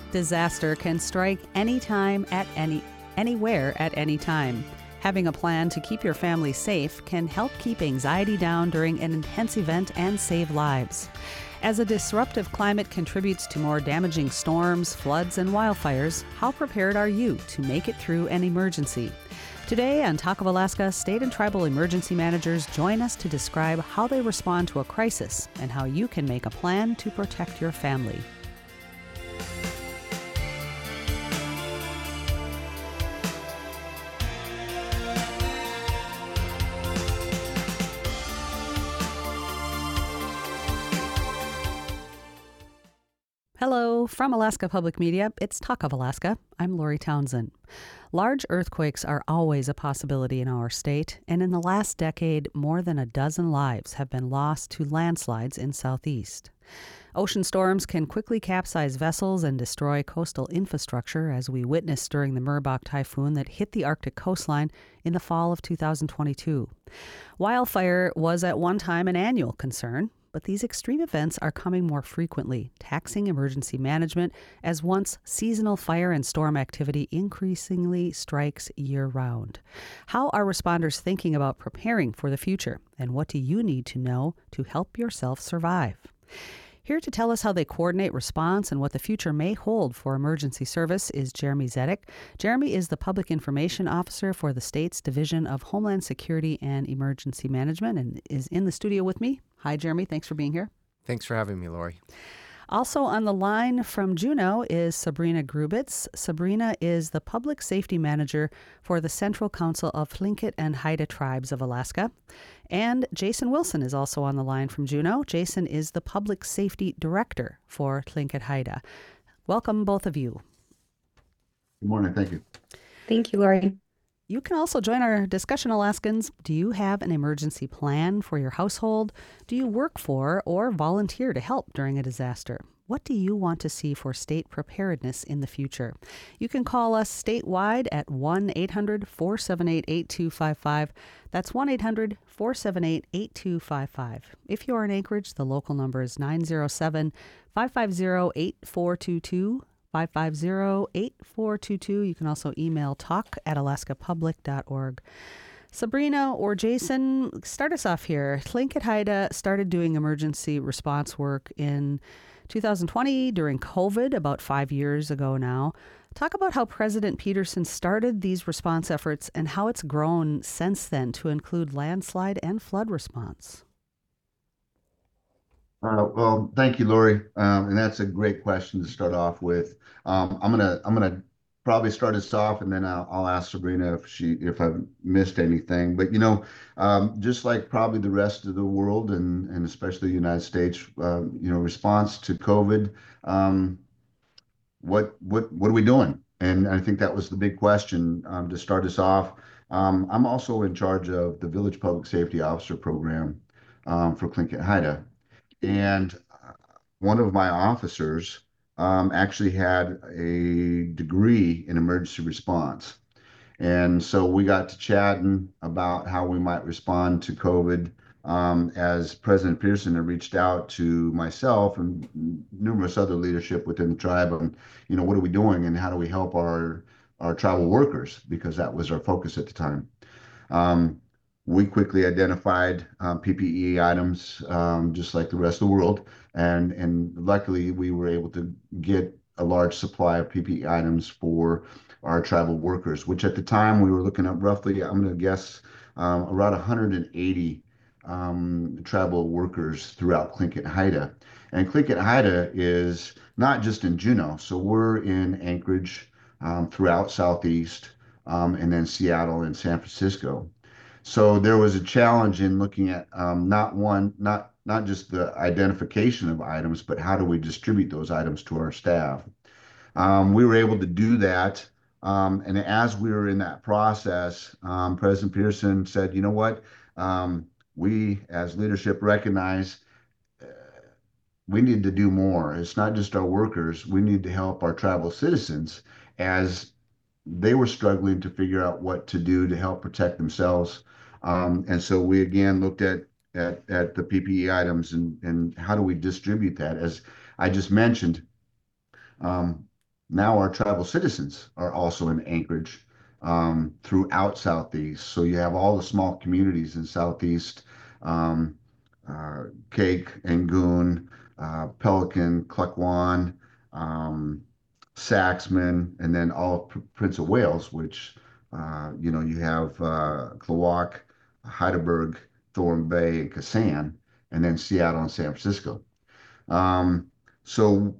Disaster can strike anytime anywhere at any time. Having a plan to keep your family safe can help keep anxiety down during an intense event and save lives. As a disruptive climate contributes to more damaging storms, floods, and wildfires, how prepared are you to make it through an emergency? Today on Talk of Alaska, state and tribal emergency managers join us to describe how they respond to a crisis and how you can make a plan to protect your family. Hello, from Alaska Public Media, it's Talk of Alaska. I'm Lori Townsend. Large earthquakes are always a possibility in our state, and in the last decade, more than a dozen lives have been lost to landslides in Southeast. Ocean storms can quickly capsize vessels and destroy coastal infrastructure, as we witnessed during the Merbok typhoon that hit the Arctic coastline in the fall of 2022. Wildfire was at one time an annual concern, but these extreme events are coming more frequently, taxing emergency management as once seasonal fire and storm activity increasingly strikes year-round. How are responders thinking about preparing for the future, and what do you need to know to help yourself survive? Here to tell us how they coordinate response and what the future may hold for emergency service is Jeremy Zedek. Jeremy is the Public Information Officer for the state's Division of Homeland Security and Emergency Management and is in the studio with me. Hi, Jeremy. Thanks for being here. Thanks for having me, Lori. Also on the line from Juneau is Sabrina Grubitz. Sabrina is the Public Safety Manager for the Central Council of Tlingit and Haida Tribes of Alaska. And Jason Wilson is also on the line from Juneau. Jason is the Public Safety Director for Tlingit Haida. Welcome, both of you. Good morning. Thank you. Thank you, Lori. You can also join our discussion, Alaskans. Do you have an emergency plan for your household? Do you work for or volunteer to help during a disaster? What do you want to see for state preparedness in the future? You can call us statewide at 1-800-478-8255. That's 1-800-478-8255. If you're in Anchorage, the local number is 907-550-8422. 550-8422. You can also email talk@alaskapublic.org. Sabrina or Jason, start us off here. Tlingit Haida started doing emergency response work in 2020 during COVID, about 5 years ago now. Talk about how President Peterson started these response efforts and how it's grown since then to include landslide and flood response. Well, thank you, Lori. And that's a great question to start off with. I'm gonna probably start us off, and then I'll ask Sabrina if I've missed anything. But just like probably the rest of the world, and especially the United States, response to COVID, what are we doing? And I think that was the big question to start us off. I'm also in charge of the Village Public Safety Officer program for Tlingit Haida. And one of my officers actually had a degree in emergency response. And so we got to chatting about how we might respond to COVID as President Pearson had reached out to myself and numerous other leadership within the tribe on, what are we doing and how do we help our tribal workers, because that was our focus at the time. We quickly identified PPE items, just like the rest of the world, and luckily we were able to get a large supply of PPE items for our tribal workers, which at the time we were looking at roughly, I'm going to guess, around 180 tribal workers throughout Tlingit Haida. And Tlingit Haida is not just in Juneau, so we're in Anchorage, throughout Southeast, and then Seattle and San Francisco. So there was a challenge in looking at not just the identification of items, but how do we distribute those items to our staff? We were able to do that. And as we were in that process, President Pearson said, you know what? We as leadership recognize we need to do more. It's not just our workers. We need to help our tribal citizens as they were struggling to figure out what to do to help protect themselves. And so we again looked at the PPE items and how do we distribute that? As I just mentioned, Now our tribal citizens are also in Anchorage throughout Southeast. So you have all the small communities in Southeast, um, Cake, Angoon, Pelican, Cluckwan, um, Saxman, and then all of Prince of Wales, which, you have Klawock, Heidelberg, Thorn Bay, and Kasan, and then Seattle and San Francisco. Um, so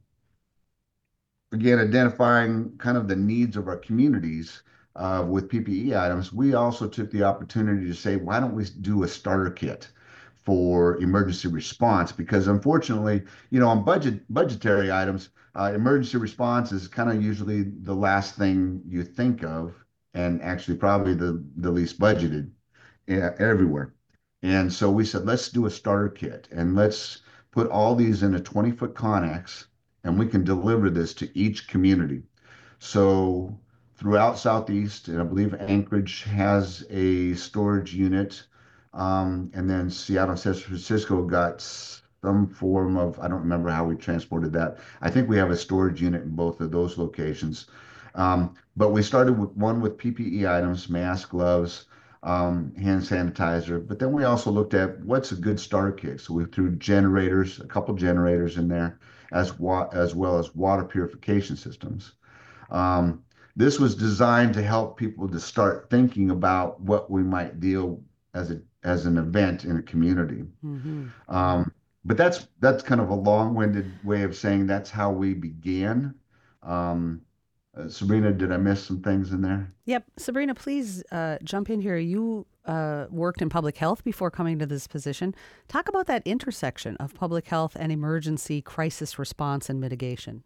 again, identifying kind of the needs of our communities with PPE items, we also took the opportunity to say, why don't we do a starter kit for emergency response? Because unfortunately, on budgetary items, emergency response is kind of usually the last thing you think of, and actually probably the least budgeted everywhere. And so we said, let's do a starter kit and let's put all these in a 20-foot Connex and we can deliver this to each community. So throughout Southeast, and I believe Anchorage has a storage unit, and then Seattle and San Francisco got some form of, I don't remember how we transported that. I think we have a storage unit in both of those locations. But we started with one with PPE items, mask, gloves, hand sanitizer. But then we also looked at what's a good starter kit. So we threw generators, a couple generators in there, as well as water purification systems. Um, this was designed to help people to start thinking about what we might deal as an event in a community. Mm-hmm. But that's kind of a long-winded way of saying that's how we began. Um, Sabrina, did I miss some things in there? Yep. Sabrina, please jump in here. You worked in public health before coming to this position. Talk about that intersection of public health and emergency crisis response and mitigation.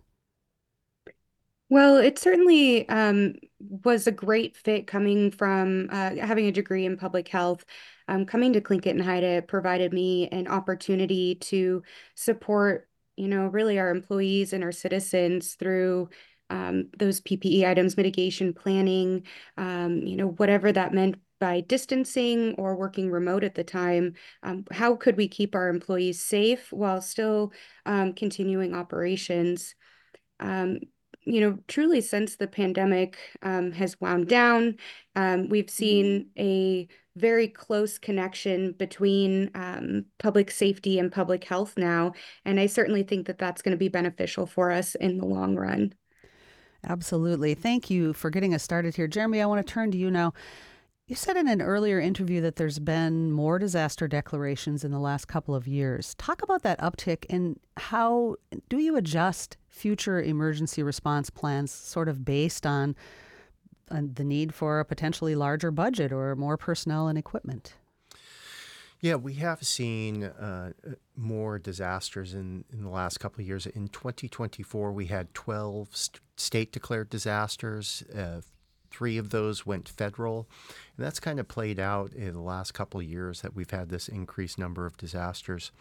Well, it certainly was a great fit coming from having a degree in public health. Coming to Tlingit and Haida provided me an opportunity to support, really our employees and our citizens through those PPE items, mitigation planning, whatever that meant by distancing or working remote at the time. How could we keep our employees safe while still continuing operations? Um, Truly since the pandemic has wound down, we've seen a very close connection between public safety and public health now. And I certainly think that that's going to be beneficial for us in the long run. Absolutely. Thank you for getting us started here. Jeremy, I want to turn to you now. You said in an earlier interview that there's been more disaster declarations in the last couple of years. Talk about that uptick and how do you adjust future emergency response plans sort of based on the need for a potentially larger budget or more personnel and equipment? Yeah, we have seen more disasters in the last couple of years. In 2024, we had 12 state-declared disasters. Three of those went federal. And that's kind of played out in the last couple of years that we've had this increased number of disasters.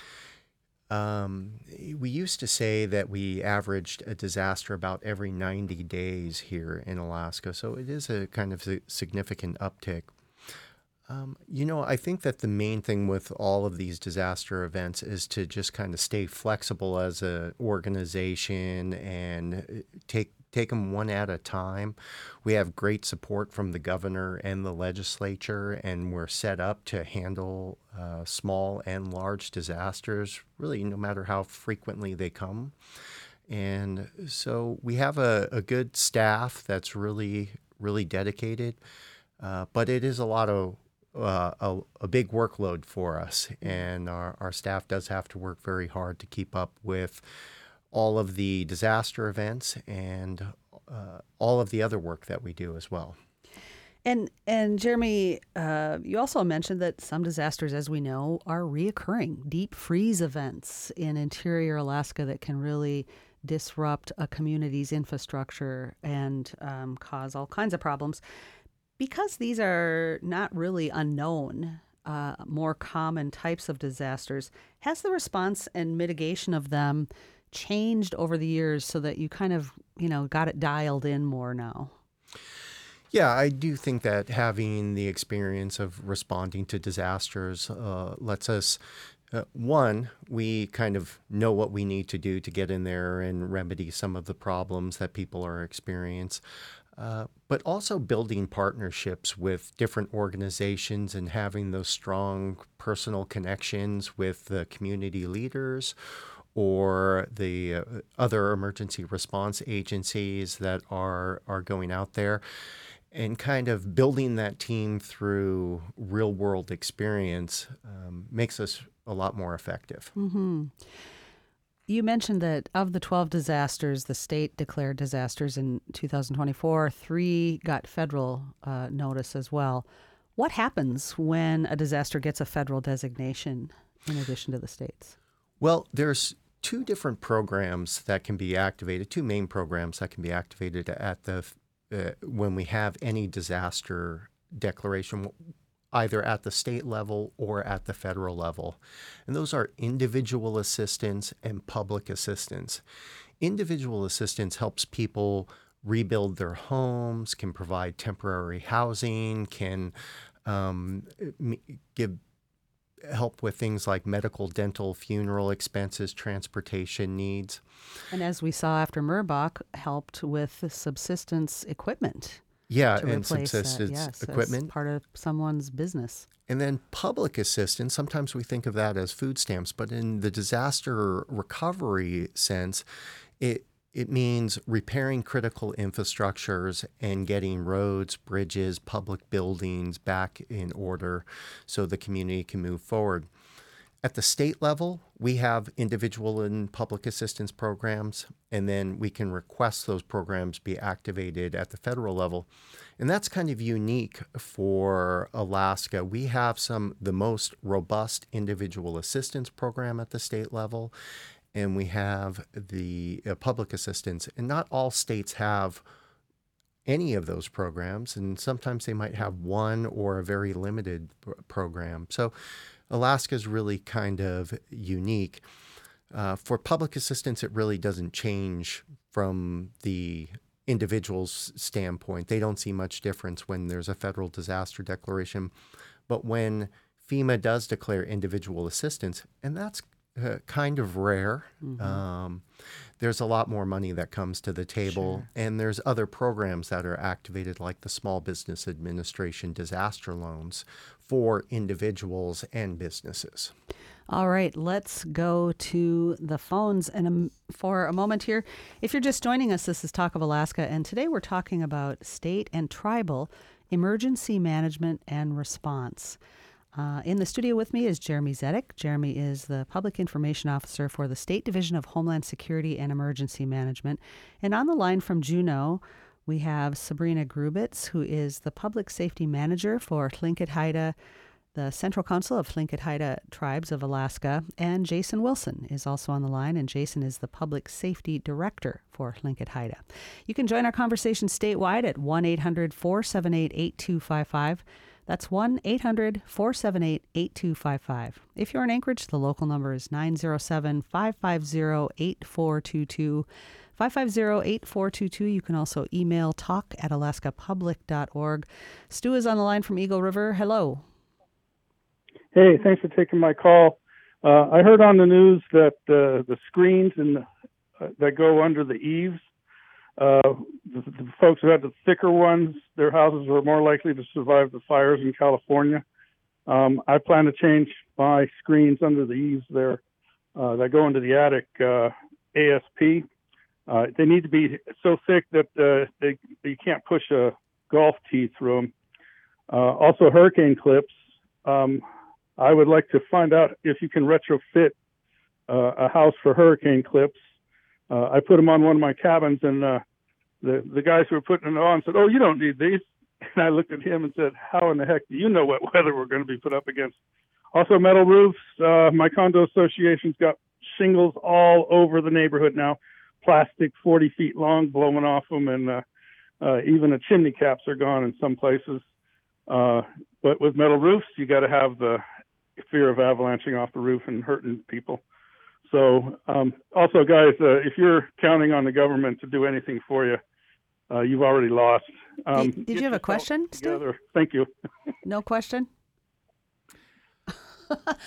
We used to say that we averaged a disaster about every 90 days here in Alaska. So it is a kind of significant uptick. I think that the main thing with all of these disaster events is to just kind of stay flexible as an organization and take them one at a time. We have great support from the governor and the legislature, and we're set up to handle small and large disasters, really no matter how frequently they come. And so we have a good staff that's really, really dedicated, but it is a lot of a big workload for us, and our staff does have to work very hard to keep up with all of the disaster events and all of the other work that we do as well. And Jeremy, you also mentioned that some disasters, as we know, are reoccurring. Deep freeze events in interior Alaska that can really disrupt a community's infrastructure and cause all kinds of problems. Because these are not really unknown, more common types of disasters, has the response and mitigation of them changed over the years so that you kind of, got it dialed in more now? Yeah, I do think that having the experience of responding to disasters lets us One, we kind of know what we need to do to get in there and remedy some of the problems that people are experiencing. But also building partnerships with different organizations and having those strong personal connections with the community leaders or the other emergency response agencies that are going out there, and kind of building that team through real world experience makes us a lot more effective. Mm-hmm. You mentioned that of the 12 disasters, the state declared disasters in 2024, 3 got federal notice as well. What happens when a disaster gets a federal designation in addition to the states? Well, there's 2 different programs that can be activated, 2 main programs that can be activated at the when we have any disaster declaration, either at the state level or at the federal level. And those are individual assistance and public assistance. Individual assistance helps people rebuild their homes, can provide temporary housing, can give help with things like medical, dental, funeral expenses, transportation needs. And as we saw after Murbach, helped with subsistence equipment. Yeah, To and replace subsistence that, yes, equipment. as part of someone's business. And then public assistance, sometimes we think of that as food stamps, but in the disaster recovery sense, it means repairing critical infrastructures and getting roads, bridges, public buildings back in order so the community can move forward. At the state level, we have individual and public assistance programs, and then we can request those programs be activated at the federal level. And that's kind of unique for Alaska. We have the most robust individual assistance program at the state level, and we have the public assistance. And not all states have any of those programs, and sometimes they might have one or a very limited program. So Alaska is really kind of unique. For public assistance, it really doesn't change from the individual's standpoint. They don't see much difference when there's a federal disaster declaration. But when FEMA does declare individual assistance, and that's kind of rare, there's a lot more money that comes to the table. Sure. And there's other programs that are activated, like the Small Business Administration disaster loans for individuals and businesses. All right, let's go to the phones for a moment here. If you're just joining us, this is Talk of Alaska, and today we're talking about state and tribal emergency management and response. In the studio with me is Jeremy Zedek. Jeremy is the Public Information Officer for the State Division of Homeland Security and Emergency Management. And on the line from Juneau, we have Sabrina Grubitz, who is the Public Safety Manager for Tlingit Haida, the Central Council of Tlingit Haida Tribes of Alaska, and Jason Wilson is also on the line, and Jason is the Public Safety Director for Tlingit Haida. You can join our conversation statewide at 1-800-478-8255. That's 1-800-478-8255. If you're in Anchorage, the local number is 907-550-8422. 550-8422. You can also email talk@alaskapublic.org. Stu is on the line from Eagle River. Hello. Hey, thanks for taking my call. I heard on the news that the screens that go under the eaves, the folks who had the thicker ones, their houses were more likely to survive the fires in California. I plan to change my screens under the eaves there that go into the attic ASP. They need to be so thick that you can't push a golf tee through them. Also, hurricane clips. I would like to find out if you can retrofit a house for hurricane clips. I put them on one of my cabins, and the guys who were putting it on said, "Oh, you don't need these." And I looked at him and said, "How in the heck do you know what weather we're going to be put up against?" Also, metal roofs. My condo association's got shingles all over the neighborhood now, plastic 40 feet long blowing off them, and even the chimney caps are gone in some places. But with metal roofs, you got to have the fear of avalanching off the roof and hurting people. So also, guys, if you're counting on the government to do anything for you, you've already lost. Did you have a question, Stu? Thank you. No question?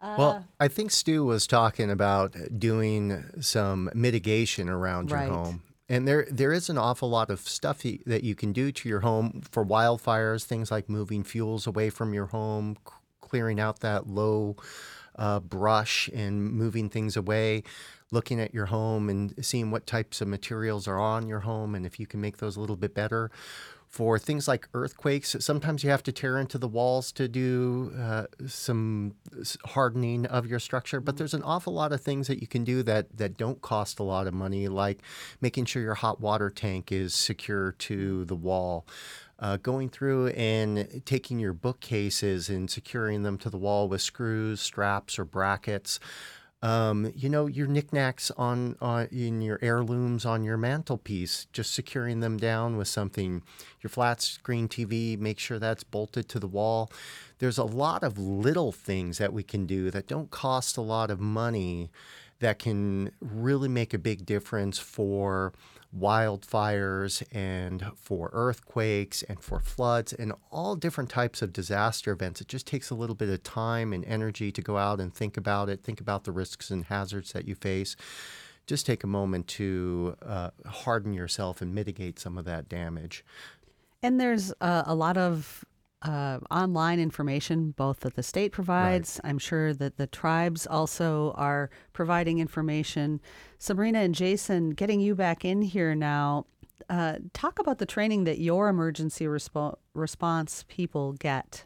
Well, I think Stu was talking about doing some mitigation around your Right. home. And there is an awful lot of stuff that you can do to your home for wildfires, things like moving fuels away from your home, clearing out that low brush and moving things away, looking at your home and seeing what types of materials are on your home and if you can make those a little bit better. For things like earthquakes, sometimes you have to tear into the walls to do some hardening of your structure, but there's an awful lot of things that you can do that don't cost a lot of money, like making sure your hot water tank is secure to the wall. Going through and taking your bookcases and securing them to the wall with screws, straps, or brackets. Your knickknacks on in your heirlooms on your mantelpiece, just securing them down with something. Your flat screen TV, make sure that's bolted to the wall. There's a lot of little things that we can do that don't cost a lot of money that can really make a big difference for wildfires and for earthquakes and for floods and all different types of disaster events. It just takes a little bit of time and energy to go out and think about it, think about the risks and hazards that you face. Just take a moment to harden yourself and mitigate some of that damage. And there's a lot of online information, both that the state provides. I'm sure that the tribes also are providing information. Sabrina and Jason, getting you back in here now, talk about the training that your emergency response people get.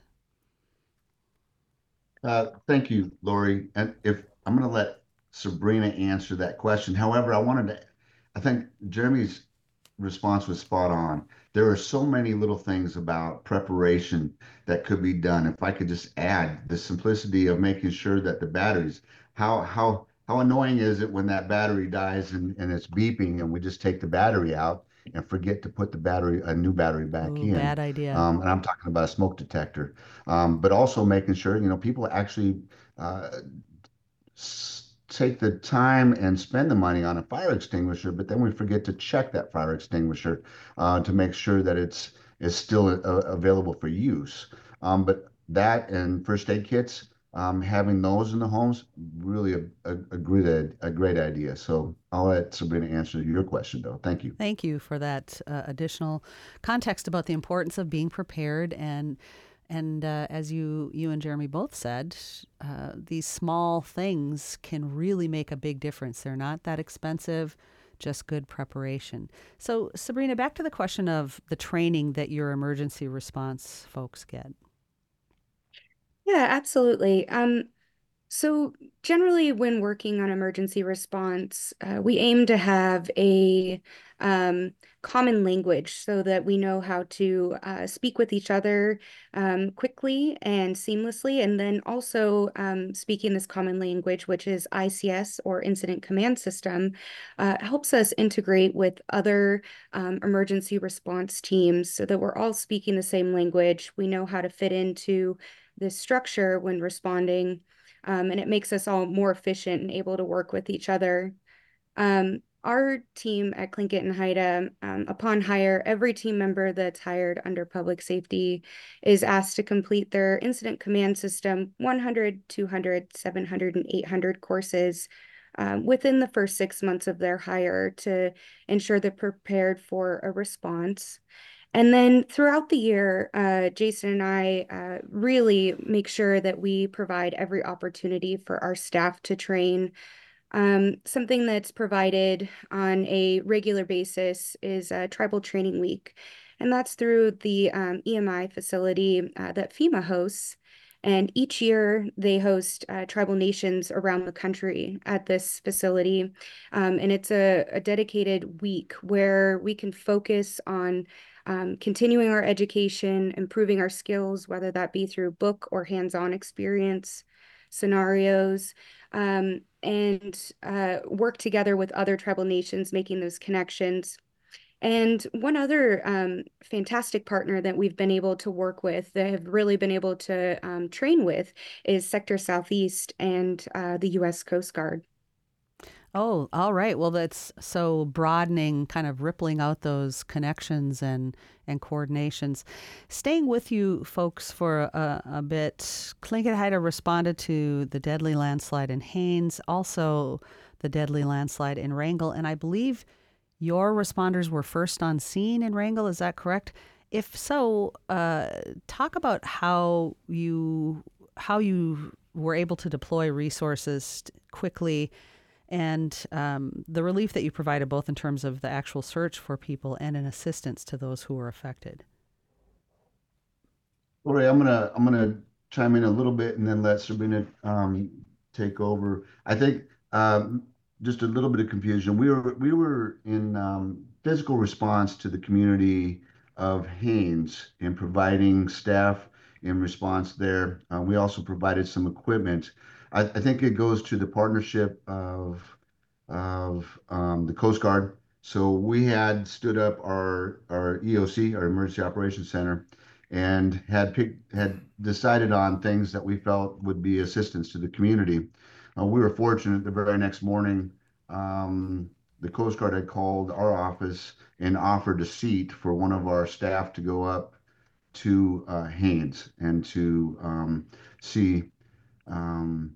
Thank you, Lori. And if I'm going to let Sabrina answer that question. However, I think Jeremy's response was spot on. There are so many little things about preparation that could be done. If I could just add the simplicity of making sure that the batteries, how annoying is it when that battery dies and it's beeping and we just take the battery out and forget to put a new battery back Ooh, in. bad idea. And I'm talking about a smoke detector, but also making sure, people actually take the time and spend the money on a fire extinguisher, but then we forget to check that fire extinguisher to make sure that it's still available for use. But that and first aid kits, having those in the homes, really a great idea. So I'll let Sabrina answer your question, though. Thank you. Thank you for that additional context about the importance of being prepared. And as you and Jeremy both said, these small things can really make a big difference. They're not that expensive, just good preparation. So, Sabrina, back to the question of the training that your emergency response folks get. Yeah, absolutely. So generally, when working on emergency response, we aim to have a common language so that we know how to speak with each other quickly and seamlessly, and then also speaking this common language, which is ICS or Incident Command System, helps us integrate with other emergency response teams so that we're all speaking the same language. We know how to fit into this structure when responding. And it makes us all more efficient and able to work with each other. Our team at Tlingit and Haida, upon hire, every team member that's hired under public safety is asked to complete their Incident Command System 100, 200, 700, and 800 courses within the first 6 months of their hire to ensure they're prepared for a response. And then throughout the year, Jason and I really make sure that we provide every opportunity for our staff to train. Something that's provided on a regular basis is Tribal Training Week, and that's through the EMI facility that FEMA hosts. And each year they host tribal nations around the country at this facility. And it's a dedicated week where we can focus on continuing our education, improving our skills, whether that be through book or hands-on experience, scenarios, and work together with other tribal nations, making those connections. And one other fantastic partner that we've been able to work with, that have really been able to train with, is Sector Southeast and the U.S. Coast Guard. Oh, all right. Well, that's so broadening, kind of rippling out those connections and coordinations. Staying with you folks for a bit, Tlingit Haida responded to the deadly landslide in Haines, also the deadly landslide in Wrangell, and I believe your responders were first on scene in Wrangell. Is that correct? If so, talk about how you were able to deploy resources quickly and the relief that you provided, both in terms of the actual search for people and in assistance to those who were affected. Lori, I'm gonna chime in a little bit and then let Sabrina take over. I think just a little bit of confusion. We were in physical response to the community of Haines in providing staff in response there. We also provided some equipment. I think it goes to the partnership of the Coast Guard. So we had stood up our EOC, our Emergency Operations Center, and had decided on things that we felt would be assistance to the community. We were fortunate the very next morning, the Coast Guard had called our office and offered a seat for one of our staff to go up to Haines and to see um,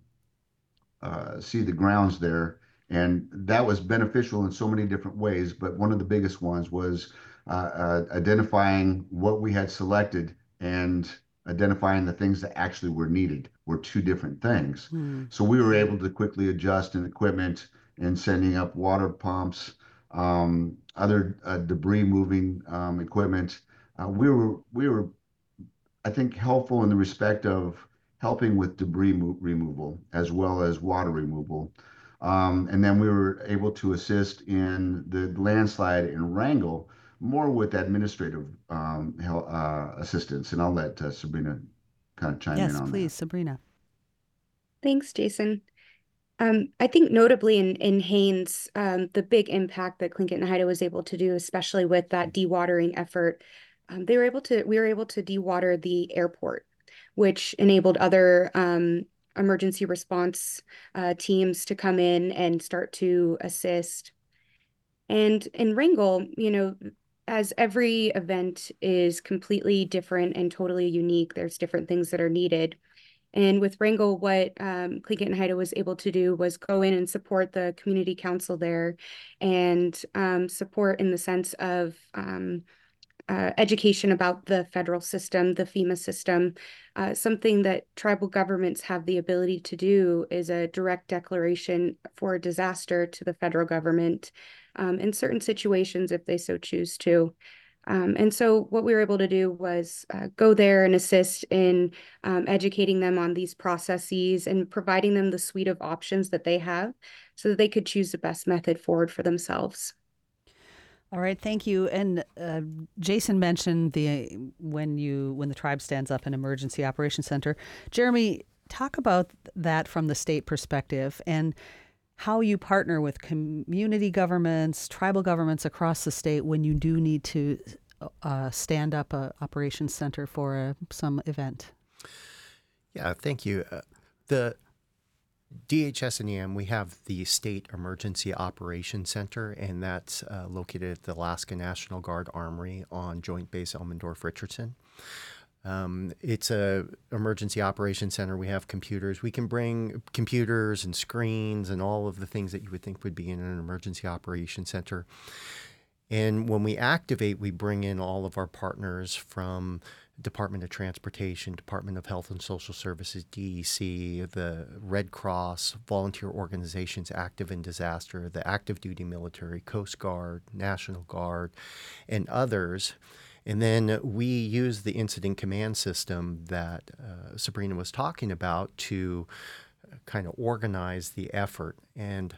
see the grounds there. And that was beneficial in so many different ways. But one of the biggest ones was identifying what we had selected and identifying the things that actually were needed were two different things. So we were able to quickly adjust in equipment and sending up water pumps, other debris moving equipment. We were I think, helpful in the respect of helping with debris removal as well as water removal. And then we were able to assist in the landslide in Wrangell more with administrative assistance. And I'll let Sabrina kind of chime in Yes, on please, that. Sabrina. Thanks, Jason. I think notably in Haines, the big impact that Tlingit and Haida was able to do, especially with that dewatering effort, we were able to dewater the airport, which enabled other emergency response teams to come in and start to assist. And in Wrangell, as every event is completely different and totally unique, there's different things that are needed. And with Wrangell, what Tlingit and Haida was able to do was go in and support the community council there and support in the sense of education about the federal system, the FEMA system. Something that tribal governments have the ability to do is a direct declaration for a disaster to the federal government in certain situations if they so choose to. And so what we were able to do was go there and assist in educating them on these processes and providing them the suite of options that they have so that they could choose the best method forward for themselves. All right, thank you. And Jason mentioned when the tribe stands up an emergency operations center. Jeremy, talk about that from the state perspective and how you partner with community governments, tribal governments across the state when you do need to stand up a operations center for some event. Yeah, thank you. The DHS and EM, we have the State Emergency Operations Center, and that's located at the Alaska National Guard Armory on Joint Base Elmendorf-Richardson. It's a emergency operations center. We have computers. We can bring computers and screens and all of the things that you would think would be in an emergency operations center. And when we activate, we bring in all of our partners from Department of Transportation, Department of Health and Social Services, DEC, the Red Cross, volunteer organizations active in disaster, the active duty military, Coast Guard, National Guard, and others. And then we use the incident command system that Sabrina was talking about to kind of organize the effort. And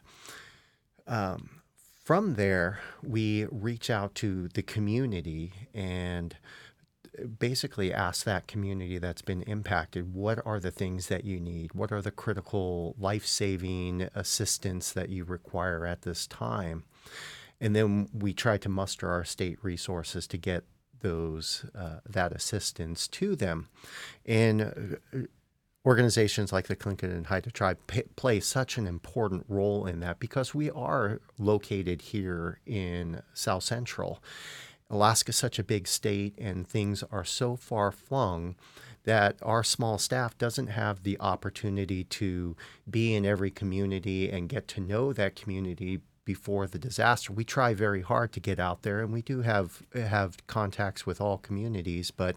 from there, we reach out to the community and basically ask that community that's been impacted, what are the things that you need? What are the critical life-saving assistance that you require at this time? And then we try to muster our state resources to get that assistance to them. And organizations like the Tlingit and Haida tribe play such an important role in that because we are located here in South Central. Alaska is such a big state and things are so far flung that our small staff doesn't have the opportunity to be in every community and get to know that community before the disaster. We try very hard to get out there, and we do have contacts with all communities, but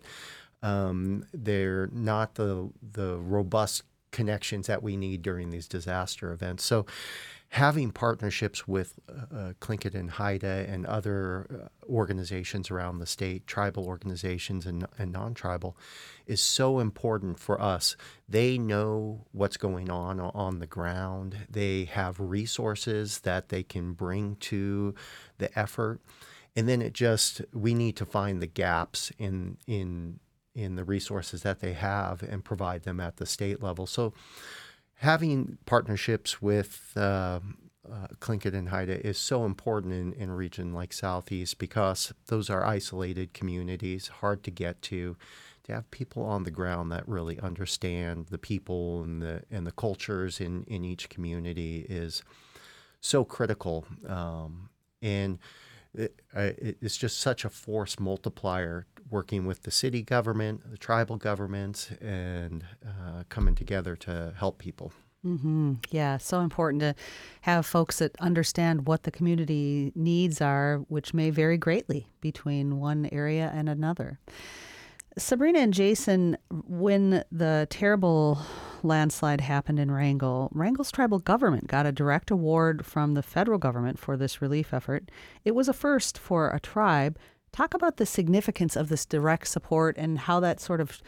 they're not the robust connections that we need during these disaster events. So having partnerships with Tlingit and Haida and other organizations around the state, tribal organizations and non-tribal, is so important for us. They know what's going on the ground. They have resources that they can bring to the effort. And then we need to find the gaps in the resources that they have and provide them at the state level. So having partnerships with Tlingit and Haida is so important in a region like Southeast because those are isolated communities, hard to get to have people on the ground that really understand the people and the cultures in each community is so critical. And it's just such a force multiplier working with the city government, the tribal governments, and coming together to help people. Mm-hmm. Yeah, so important to have folks that understand what the community needs are, which may vary greatly between one area and another. Sabrina and Jason, when the terrible landslide happened in Wrangell, Wrangell's tribal government got a direct award from the federal government for this relief effort. It was a first for a tribe. Talk about the significance of this direct support and how that sort of,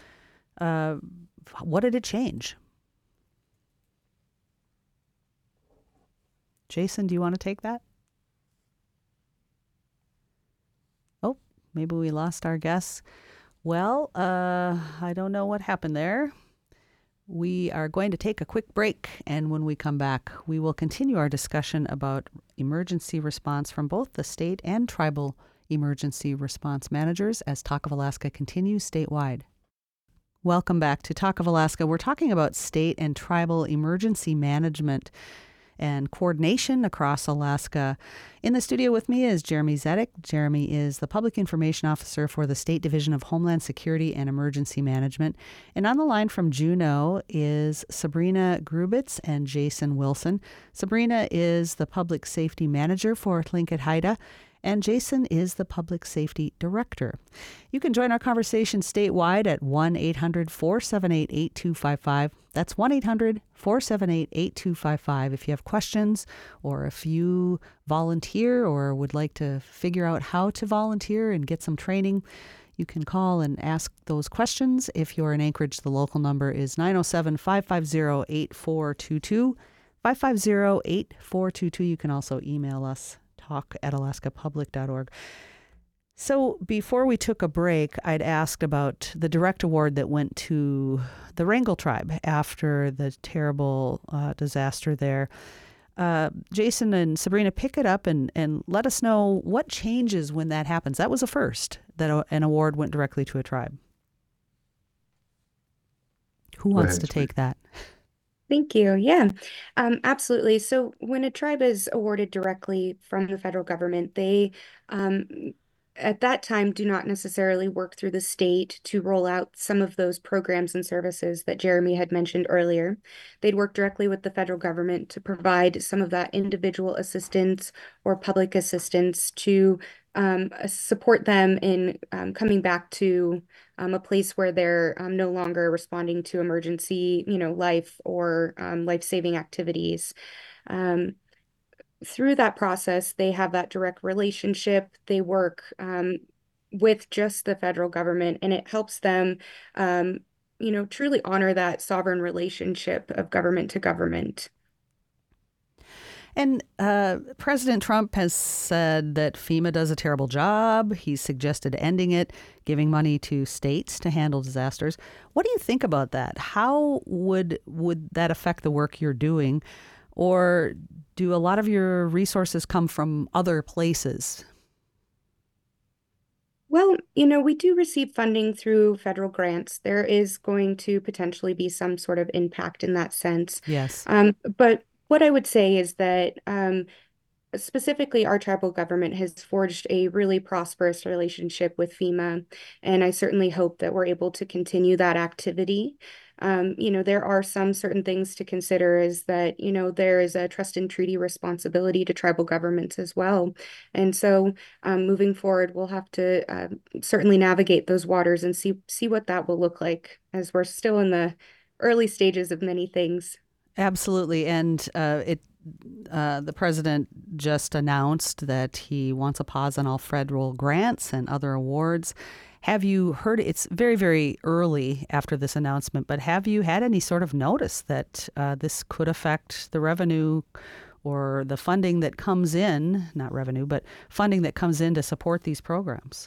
what did it change? Jason, do you want to take that? Oh, maybe we lost our guests. Well, I don't know what happened there. We are going to take a quick break, and when we come back, we will continue our discussion about emergency response from both the state and tribal emergency response managers as Talk of Alaska continues statewide. Welcome back to Talk of Alaska. We're talking about state and tribal emergency management and coordination across Alaska. In the studio with me is Jeremy Zedek. Jeremy is the Public Information Officer for the State Division of Homeland Security and Emergency Management. And on the line from Juneau is Sabrina Grubitz and Jason Wilson. Sabrina is the Public Safety Manager for Tlingit Haida, and Jason is the Public Safety Director. You can join our conversation statewide at 1-800-478-8255. That's 1-800-478-8255. If you have questions or if you volunteer or would like to figure out how to volunteer and get some training, you can call and ask those questions. If you're in Anchorage, the local number is 907-550-8422. 550-8422. You can also email us, talk@alaskapublic.org. So before we took a break, I'd asked about the direct award that went to the Wrangell tribe after the terrible disaster there. Jason and Sabrina, pick it up and let us know what changes when that happens. That was a first, that an award went directly to a tribe. Who wants to take that? Thank you. Yeah, absolutely. So when a tribe is awarded directly from the federal government, they at that time do not necessarily work through the state to roll out some of those programs and services that Jeremy had mentioned earlier. They'd work directly with the federal government to provide some of that individual assistance or public assistance to support them in coming back to a place where they're no longer responding to emergency, life or life-saving activities. Through that process, they have that direct relationship. They work with just the federal government, and it helps them, truly honor that sovereign relationship of government to government. And President Trump has said that FEMA does a terrible job. He's suggested ending it, giving money to states to handle disasters. What do you think about that? How would that affect the work you're doing? Or do a lot of your resources come from other places? Well, we do receive funding through federal grants. There is going to potentially be some sort of impact in that sense. Yes. But what I would say is that specifically, our tribal government has forged a really prosperous relationship with FEMA, and I certainly hope that we're able to continue that activity. There are some certain things to consider is that, there is a trust and treaty responsibility to tribal governments as well. And so moving forward, we'll have to certainly navigate those waters and see what that will look like as we're still in the early stages of many things. Absolutely. And the president just announced that he wants a pause on all federal grants and other awards. Have you heard, it's very, very early after this announcement, but have you had any sort of notice that this could affect the revenue or the funding that comes in, not revenue, but funding that comes in to support these programs?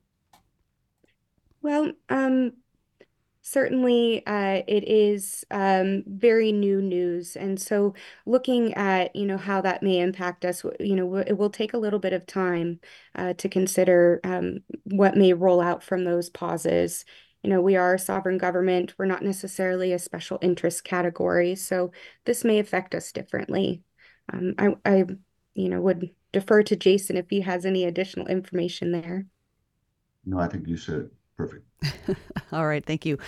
Well, certainly, it is very new news. And so looking at, how that may impact us, it will take a little bit of time to consider what may roll out from those pauses. We are a sovereign government. We're not necessarily a special interest category. So this may affect us differently. I would defer to Jason if he has any additional information there. No, I think you said it perfect. All right, thank you.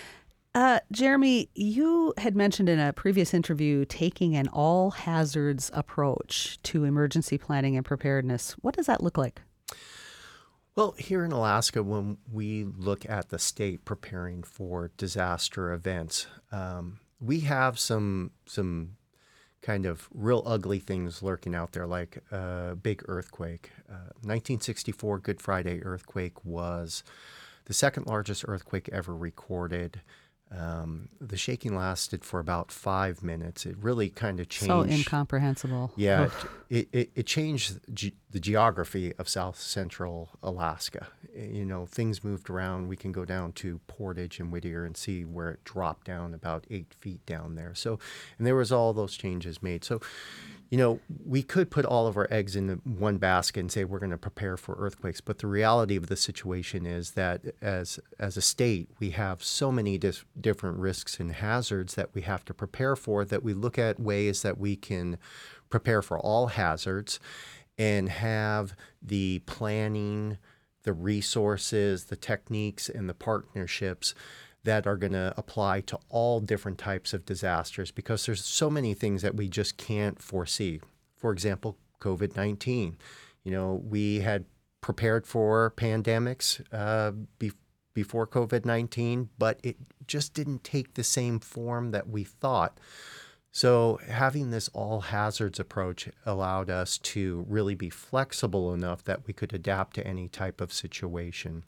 Jeremy, you had mentioned in a previous interview taking an all hazards approach to emergency planning and preparedness. What does that look like? Well, here in Alaska, when we look at the state preparing for disaster events, we have some kind of real ugly things lurking out there, like a big earthquake. 1964 Good Friday earthquake was the second largest earthquake ever recorded. The shaking lasted for about 5 minutes. It really kind of changed. So incomprehensible. Yeah, it changed the geography of South Central Alaska. Things moved around. We can go down to Portage and Whittier and see where it dropped down about 8 feet down there. So, and there was all those changes made. So, we could put all of our eggs in one basket and say we're going to prepare for earthquakes. But the reality of the situation is that as a state, we have so many different risks and hazards that we have to prepare for, that we look at ways that we can prepare for all hazards and have the planning, the resources, the techniques, and the partnerships that are going to apply to all different types of disasters, because there's so many things that we just can't foresee. For example, COVID-19. We had prepared for pandemics before COVID-19, but it just didn't take the same form that we thought. So having this all hazards approach allowed us to really be flexible enough that we could adapt to any type of situation.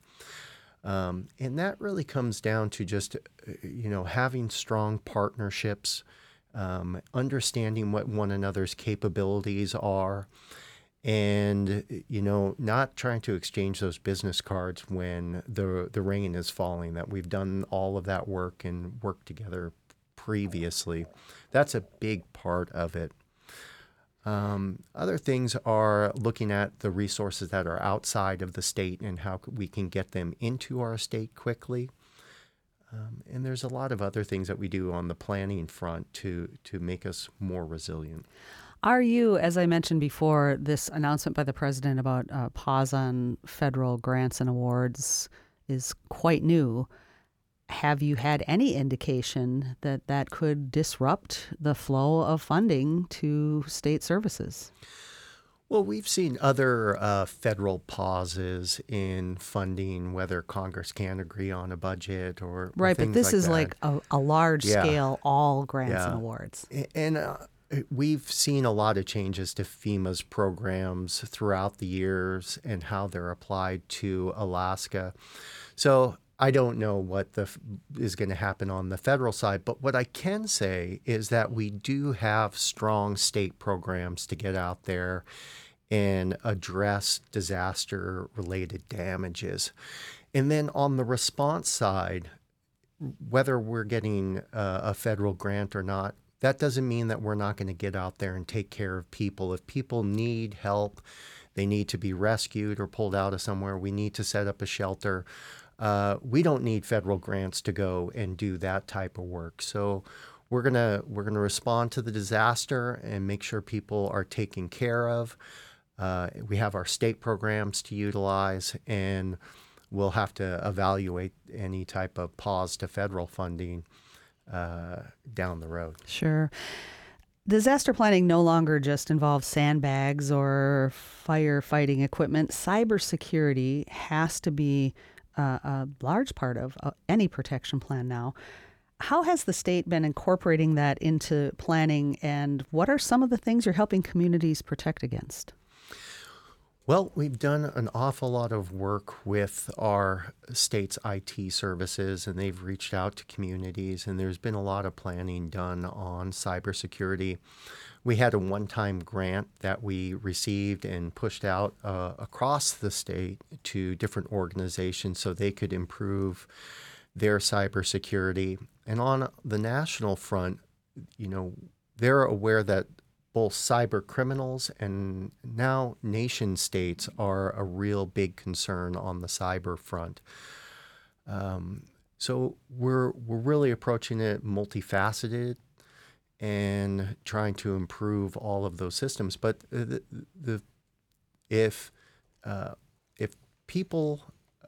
And that really comes down to just, having strong partnerships, understanding what one another's capabilities are, and, not trying to exchange those business cards when the rain is falling, that we've done all of that work and worked together previously. That's a big part of it. Other things are looking at the resources that are outside of the state and how we can get them into our state quickly. And there's a lot of other things that we do on the planning front to make us more resilient. Are you, as I mentioned before, this announcement by the president about pause on federal grants and awards is quite new. Have you had any indication that that could disrupt the flow of funding to state services? Well, we've seen other federal pauses in funding, whether Congress can agree on a budget or right, things but this like is that. like a large scale, all grants Yeah. and awards. And we've seen a lot of changes to FEMA's programs throughout the years and how they're applied to Alaska. So I don't know what is going to happen on the federal side, but what I can say is that we do have strong state programs to get out there and address disaster-related damages. And then on the response side, whether we're getting a federal grant or not, that doesn't mean that we're not going to get out there and take care of people. If people need help, they need to be rescued or pulled out of somewhere. We need to set up a shelter. We don't need federal grants to go and do that type of work. So we're gonna respond to the disaster and make sure people are taken care of. We have our state programs to utilize, and we'll have to evaluate any type of pause to federal funding down the road. Sure. Disaster planning no longer just involves sandbags or firefighting equipment. Cybersecurity has to be a large part of any protection plan now. How has the state been incorporating that into planning, and what are some of the things you're helping communities protect against? Well, we've done an awful lot of work with our state's IT services, and they've reached out to communities, and there's been a lot of planning done on cybersecurity. We had a one-time grant that we received and pushed out across the state to different organizations so they could improve their cybersecurity. And on the national front, they're aware that both cyber criminals and now nation states are a real big concern on the cyber front. So we're really approaching it multifaceted and trying to improve all of those systems. But if people,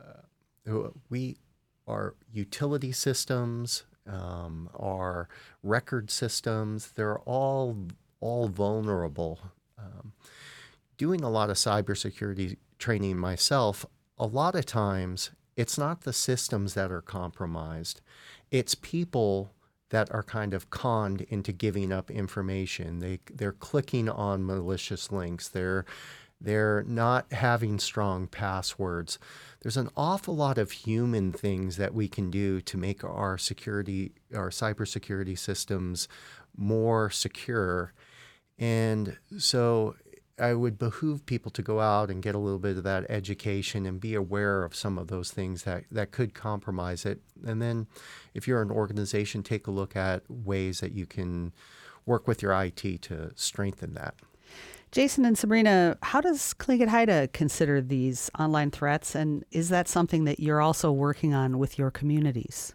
our utility systems, our record systems, they're all vulnerable. Doing a lot of cybersecurity training myself, a lot of times it's not the systems that are compromised. It's people that are kind of conned into giving up information. They're clicking on malicious links. They're not having strong passwords. There's an awful lot of human things that we can do to make our cybersecurity systems more secure. And so I would behoove people to go out and get a little bit of that education and be aware of some of those things that could compromise it. And then if you're an organization, take a look at ways that you can work with your IT to strengthen that. Jason and Sabrina, how does Tlingit Haida consider these online threats? And is that something that you're also working on with your communities?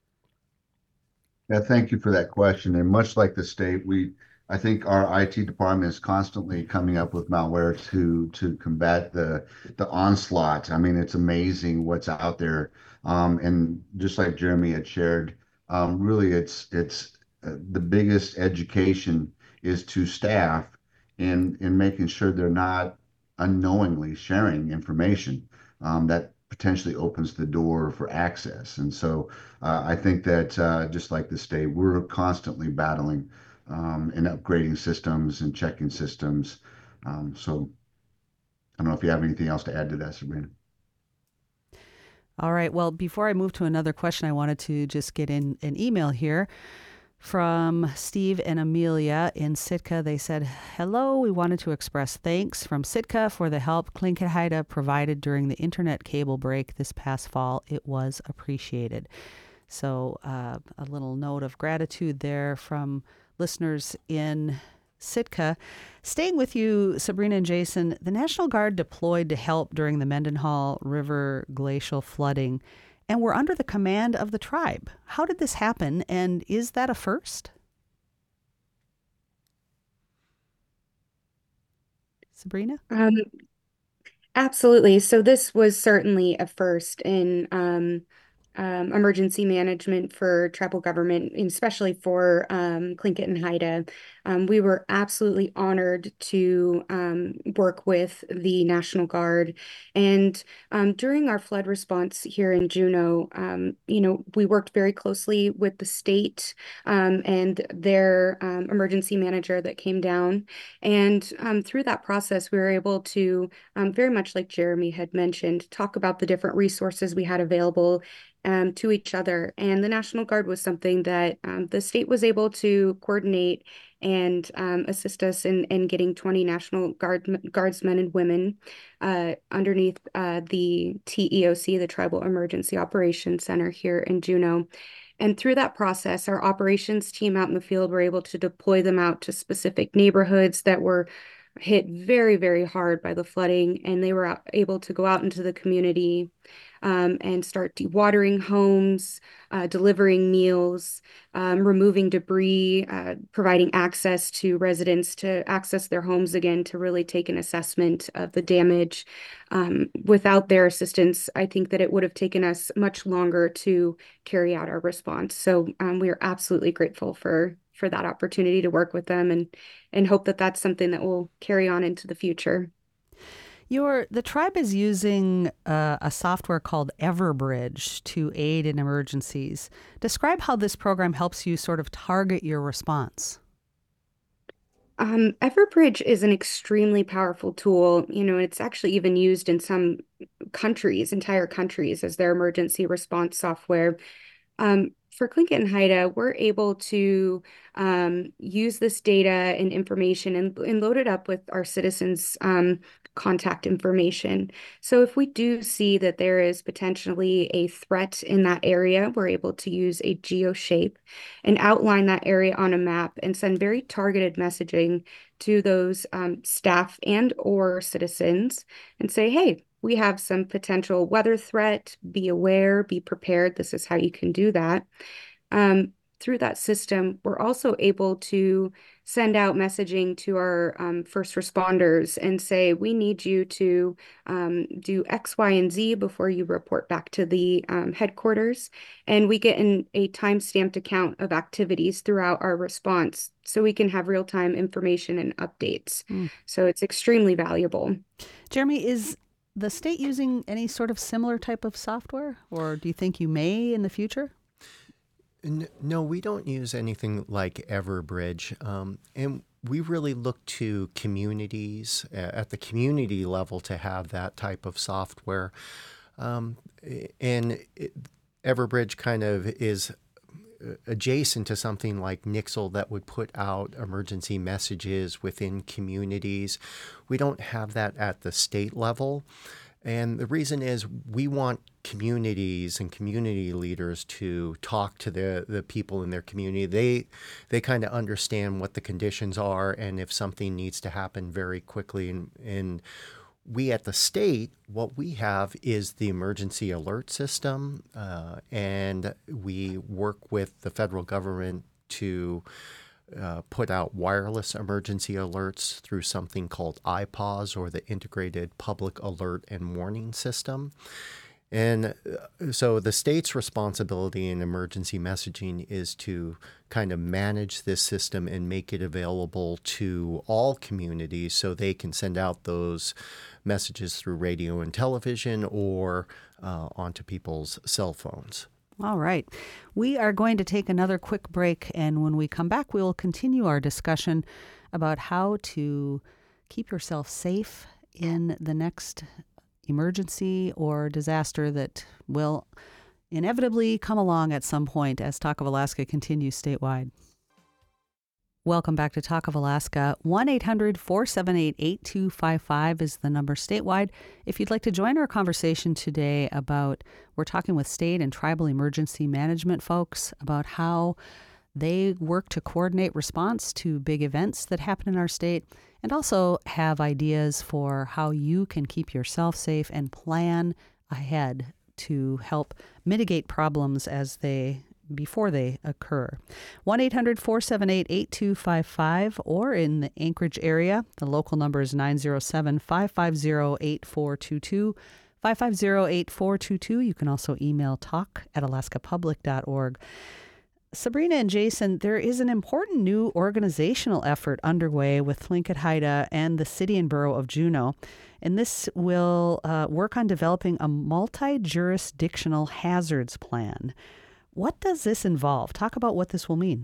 Yeah, thank you for that question. And much like the state, I think our IT department is constantly coming up with malware to combat the onslaught. I mean, it's amazing what's out there. And just like Jeremy had shared, really it's the biggest education is to staff in making sure they're not unknowingly sharing information that potentially opens the door for access. And so I think that just like the state, we're constantly battling and upgrading systems and checking systems. So I don't know if you have anything else to add to that, Sabrina. All right. Well, before I move to another question, I wanted to just get in an email here from Steve and Amelia in Sitka. They said, hello, we wanted to express thanks from Sitka for the help Tlingit Haida provided during the internet cable break this past fall. It was appreciated. So a little note of gratitude there from listeners in Sitka. Staying with you, Sabrina and Jason, the National Guard deployed to help during the Mendenhall River glacial flooding and were under the command of the tribe. How did this happen, and is that a first? Sabrina? Absolutely. So this was certainly a first in emergency management for tribal government, and especially for Tlingit and Haida. We were absolutely honored to work with the National Guard. And during our flood response here in Juneau, we worked very closely with the state and their emergency manager that came down. And through that process, we were able to, very much like Jeremy had mentioned, talk about the different resources we had available to each other. And the National Guard was something that the state was able to coordinate and assist us in getting 20 National Guardsmen and women underneath the TEOC, the Tribal Emergency Operations Center here in Juneau. And through that process, our operations team out in the field were able to deploy them out to specific neighborhoods that were hit very, very hard by the flooding, and they were able to go out into the community and start dewatering homes, delivering meals, removing debris, providing access to residents to access their homes again to really take an assessment of the damage. Without their assistance, I think that it would have taken us much longer to carry out our response. So we are absolutely grateful for that opportunity to work with them and hope that that's something that will carry on into the future. The tribe is using a software called Everbridge to aid in emergencies. Describe how this program helps you sort of target your response. Everbridge is an extremely powerful tool. It's actually even used in some countries, entire countries, as their emergency response software. For Tlingit and Haida, we're able to use this data and information and load it up with our citizens' contact information. So if we do see that there is potentially a threat in that area, we're able to use a geoshape and outline that area on a map and send very targeted messaging to those staff and or citizens and say, hey, we have some potential weather threat. Be aware, be prepared. This is how you can do that. Through that system, we're also able to send out messaging to our first responders and say, we need you to do X, Y, and Z before you report back to the headquarters. And we get a time-stamped account of activities throughout our response so we can have real-time information and updates. So it's extremely valuable. Jeremy, is the state using any sort of similar type of software, or do you think you may in the future? No, we don't use anything like Everbridge. And we really look to communities at the community level to have that type of software. Everbridge kind of is adjacent to something like Nixle that would put out emergency messages within communities. We don't have that at the state level. And the reason is we want communities and community leaders to talk to the people in their community. They kind of understand what the conditions are and if something needs to happen very quickly. And we at the state, what we have is the emergency alert system, and we work with the federal government to put out wireless emergency alerts through something called IPAWS, or the Integrated Public Alert and Warning System. And so the state's responsibility in emergency messaging is to kind of manage this system and make it available to all communities so they can send out those messages through radio and television or onto people's cell phones. All right. We are going to take another quick break, and when we come back, we will continue our discussion about how to keep yourself safe in the next emergency or disaster that will inevitably come along at some point as Talk of Alaska continues statewide. Welcome back to Talk of Alaska. 1-800-478-8255 is the number statewide. If you'd like to join our conversation today we're talking with state and tribal emergency management folks about how they work to coordinate response to big events that happen in our state, and also have ideas for how you can keep yourself safe and plan ahead to help mitigate problems before they occur. 1-800-478-8255, or in the Anchorage area, the local number is 907-550-8422. 550-8422. You can also email talk@alaskapublic.org. Sabrina and Jason, there is an important new organizational effort underway with Tlingit Haida and the city and borough of Juneau. And this will work on developing a multi-jurisdictional hazards plan. What does this involve? Talk about what this will mean.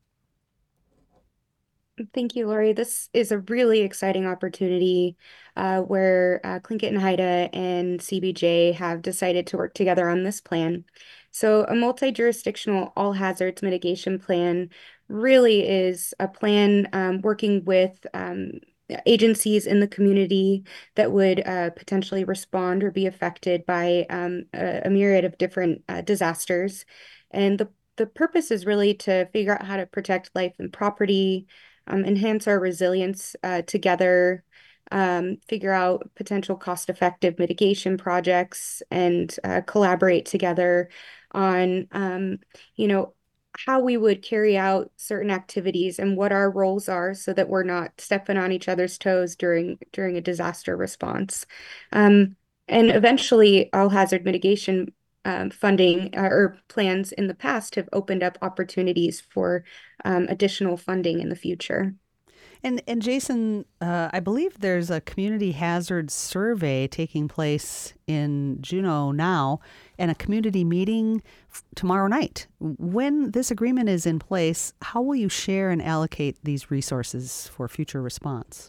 Thank you, Lori. This is a really exciting opportunity where Tlingit and Haida and CBJ have decided to work together on this plan. So a multi-jurisdictional all hazards mitigation plan really is a plan working with agencies in the community that would potentially respond or be affected by a myriad of different disasters. And the purpose is really to figure out how to protect life and property, enhance our resilience together, figure out potential cost-effective mitigation projects, and collaborate together on, you know, how we would carry out certain activities and what our roles are so that we're not stepping on each other's toes during a disaster response. And eventually, all hazard mitigation funding or plans in the past have opened up opportunities for additional funding in the future. And Jason, I believe there's a community hazard survey taking place in Juneau now, and a community meeting tomorrow night. When this agreement is in place, how will you share and allocate these resources for future response?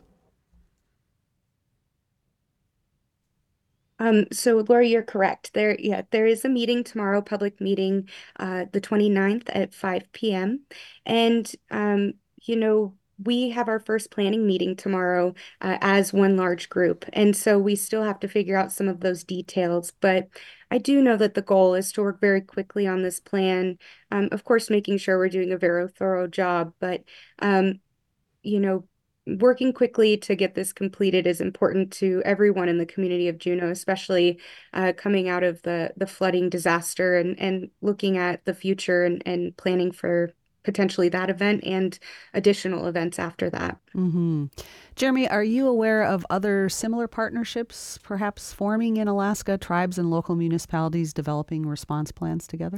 So Lori, you're correct. There is a meeting tomorrow, public meeting, the 29th at 5 p.m. And, we have our first planning meeting tomorrow, as one large group. And so we still have to figure out some of those details. But I do know that the goal is to work very quickly on this plan. Of course, making sure we're doing a very thorough job, but, you know, working quickly to get this completed is important to everyone in the community of Juneau, especially coming out of the flooding disaster and looking at the future and planning for potentially that event and additional events after that. Mm-hmm. Jeremy, are you aware of other similar partnerships perhaps forming in Alaska, tribes and local municipalities developing response plans together?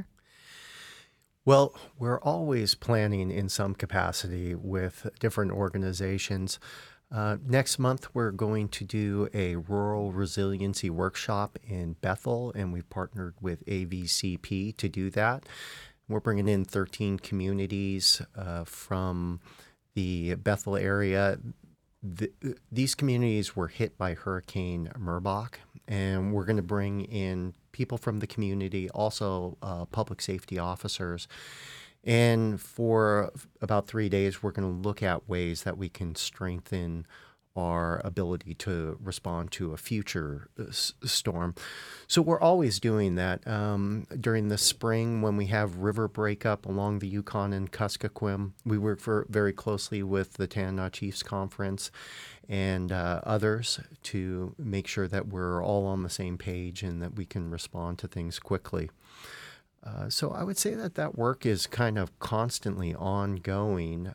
Well, we're always planning in some capacity with different organizations. Next month, we're going to do a rural resiliency workshop in Bethel, and we've partnered with AVCP to do that. We're bringing in 13 communities from the Bethel area. These communities were hit by Hurricane Merbok, and we're going to bring in people from the community, also public safety officers. And for about 3 days, we're going to look at ways that we can strengthen our ability to respond to a future storm. So we're always doing that. During the spring, when we have river breakup along the Yukon and Kuskokwim, we work very closely with the Tanana Chiefs Conference and others to make sure that we're all on the same page and that we can respond to things quickly. So I would say that work is kind of constantly ongoing,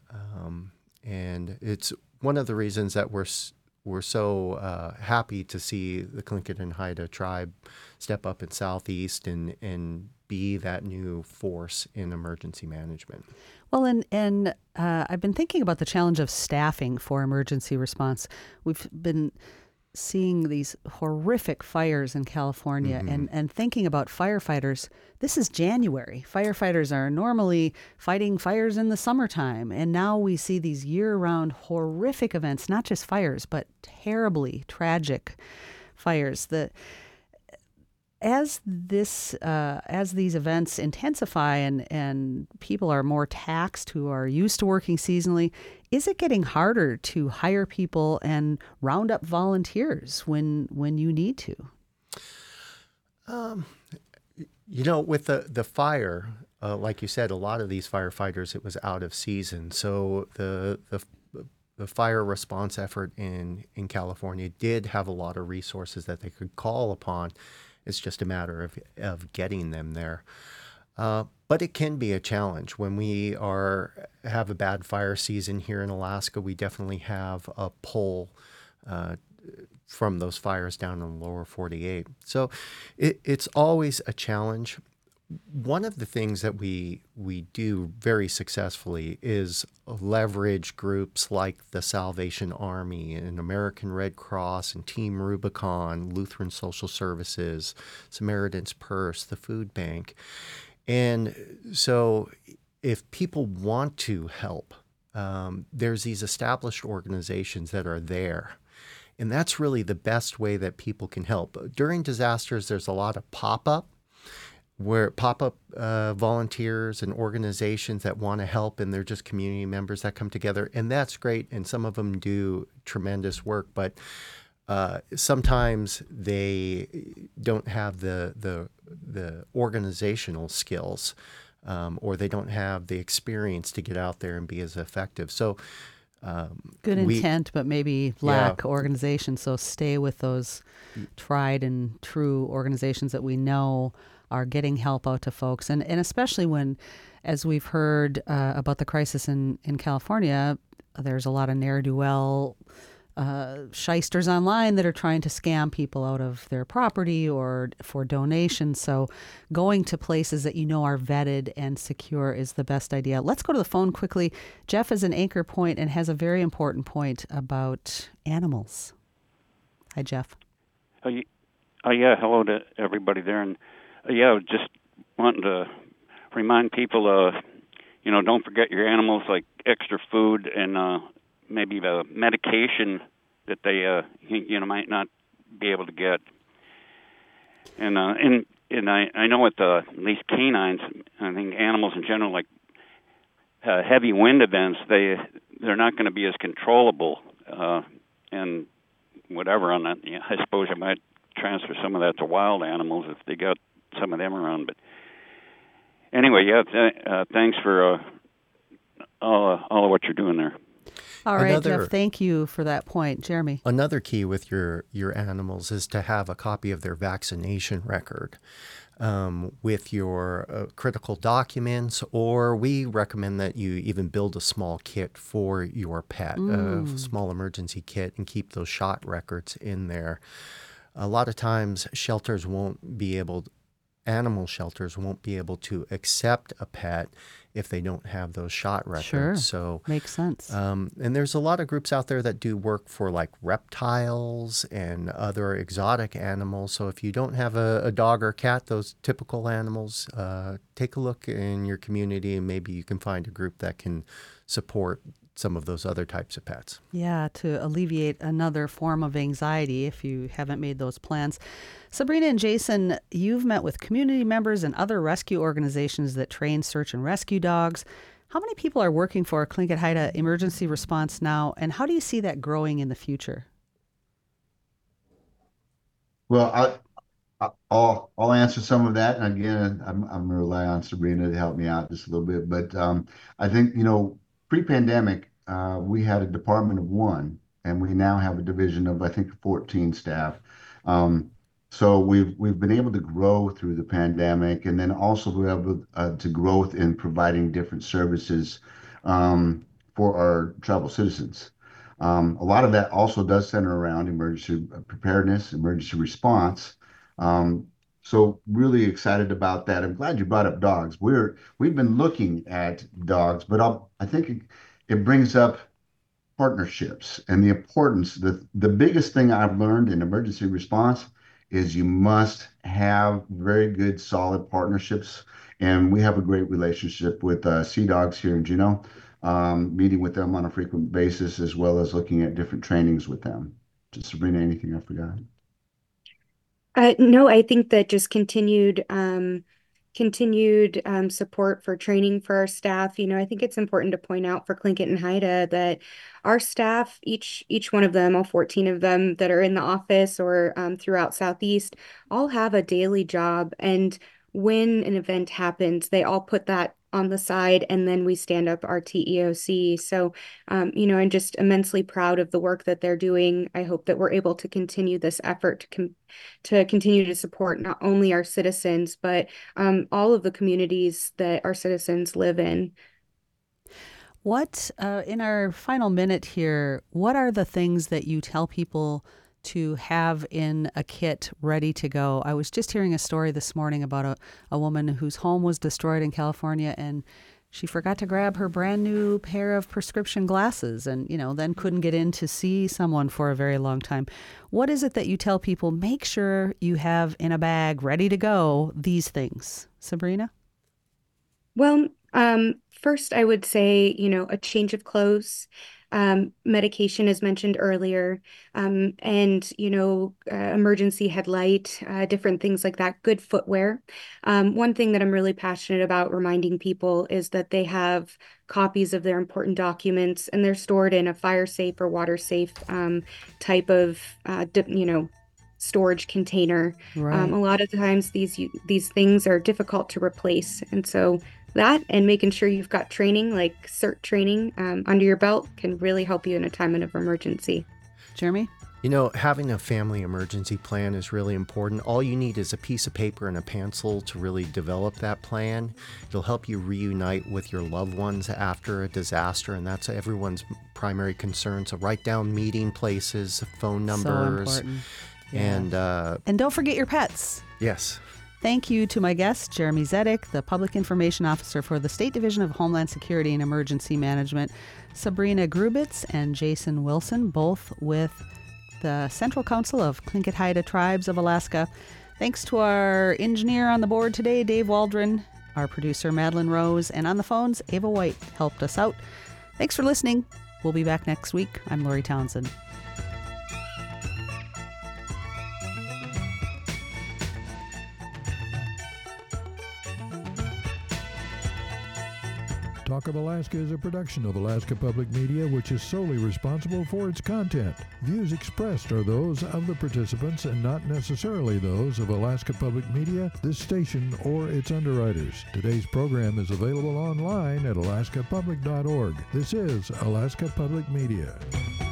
and it's one of the reasons that we're so happy to see the Tlingit and Haida tribe step up in Southeast and be that new force in emergency management. Well, and I've been thinking about the challenge of staffing for emergency response. We've been seeing these horrific fires in California, and thinking about firefighters. This is January. Firefighters are normally fighting fires in the summertime, and now we see these year-round horrific events, not just fires, but terribly tragic fires. As these events intensify and people are more taxed who are used to working seasonally, is it getting harder to hire people and round up volunteers when you need to? With the fire, like you said, a lot of these firefighters, it was out of season. So the fire response effort in California did have a lot of resources that they could call upon. It's just a matter of getting them there. But it can be a challenge. When we have a bad fire season here in Alaska, we definitely have a pull from those fires down in the lower 48. So it's always a challenge. One of the things that we do very successfully is leverage groups like the Salvation Army and American Red Cross and Team Rubicon, Lutheran Social Services, Samaritan's Purse, the Food Bank. And so if people want to help, there's these established organizations that are there. And that's really the best way that people can help. During disasters, there's a lot of pop-up volunteers and organizations that want to help, and they're just community members that come together. And that's great. And some of them do tremendous work, but sometimes they don't have the organizational skills, or they don't have the experience to get out there and be as effective. So Good we intent, but maybe lack organization. So stay with those tried and true organizations that we know are getting help out to folks. And especially when, as we've heard about the crisis in California, there's a lot of ne'er-do-well shysters online that are trying to scam people out of their property or for donations. So going to places that you know are vetted and secure is the best idea. Let's go to the phone quickly. Jeff is an anchor point and has a very important point about animals. Hi, Jeff. Yeah, hello to everybody there. And just wanting to remind people, don't forget your animals, like extra food and maybe the medication that they might not be able to get. And I know with at least canines, I think animals in general, like heavy wind events, they're not going to be as controllable and whatever on that. I suppose I might transfer some of that to wild animals if they got some of them around. But anyway, thanks for all of what you're doing there. All right, Jeff, thank you for that point. Jeremy? Another key with your animals is to have a copy of their vaccination record with your critical documents, or we recommend that you even build a small kit for your pet, a small emergency kit, and keep those shot records in there. A lot of times animal shelters won't be able to accept a pet if they don't have those shot records. Sure. So makes sense. And there's a lot of groups out there that do work for like reptiles and other exotic animals. So if you don't have a dog or cat, those typical animals, take a look in your community and maybe you can find a group that can support some of those other types of pets. Yeah, to alleviate another form of anxiety if you haven't made those plans. Sabrina and Jason, you've met with community members and other rescue organizations that train search and rescue dogs. How many people are working for Tlingit Haida Emergency Response now, and how do you see that growing in the future? Well, I'll answer some of that, and again, I'm going to rely on Sabrina to help me out just a little bit. But I think pre-pandemic, we had a department of 1, and we now have a division of I think 14 staff. So we've been able to grow through the pandemic, and then also we're able to growth in providing different services for our tribal citizens. A lot of that also does center around emergency preparedness, emergency response. So really excited about that. I'm glad you brought up dogs. We've been looking at dogs, but I think it brings up partnerships and the importance. The biggest thing I've learned in emergency response is you must have very good, solid partnerships. And we have a great relationship with Sea Dogs here in Juneau, meeting with them on a frequent basis, as well as looking at different trainings with them. Sabrina, anything I forgot? No, I think that just continued support for training for our staff. I think it's important to point out for Tlingit and Haida that our staff, each one of them, all 14 of them that are in the office or throughout Southeast, all have a daily job. And when an event happens, they all put that on the side, and then we stand up our TEOC. So, I'm just immensely proud of the work that they're doing. I hope that we're able to continue this effort to continue to support not only our citizens, but all of the communities that our citizens live in. What, in our final minute here, what are the things that you tell people to have in a kit ready to go? I was just hearing a story this morning about a woman whose home was destroyed in California, and she forgot to grab her brand new pair of prescription glasses and, then couldn't get in to see someone for a very long time. What is it that you tell people, make sure you have in a bag ready to go these things? Sabrina? Well, first I would say, a change of clothes. Medication, as mentioned earlier, and, emergency headlight, different things like that, good footwear. One thing that I'm really passionate about reminding people is that they have copies of their important documents and they're stored in a fire safe or water safe type of, storage container. Right. A lot of times these things are difficult to replace. And so that, and making sure you've got training like CERT training under your belt can really help you in a time of emergency. Jeremy? You know, having a family emergency plan is really important. All you need is a piece of paper and a pencil to really develop that plan. It'll help you reunite with your loved ones after a disaster, and that's everyone's primary concern. So write down meeting places, phone numbers. So important. Yeah. And don't forget your pets. Yes. Thank you to my guest, Jeremy Zedek, the Public Information Officer for the State Division of Homeland Security and Emergency Management, Sabrina Grubitz and Jason Wilson, both with the Central Council of Tlingit Haida Tribes of Alaska. Thanks to our engineer on the board today, Dave Waldron, our producer, Madeline Rose, and on the phones, Ava White helped us out. Thanks for listening. We'll be back next week. I'm Lori Townsend. Talk of Alaska is a production of Alaska Public Media, which is solely responsible for its content. Views expressed are those of the participants and not necessarily those of Alaska Public Media, this station, or its underwriters. Today's program is available online at alaskapublic.org. This is Alaska Public Media.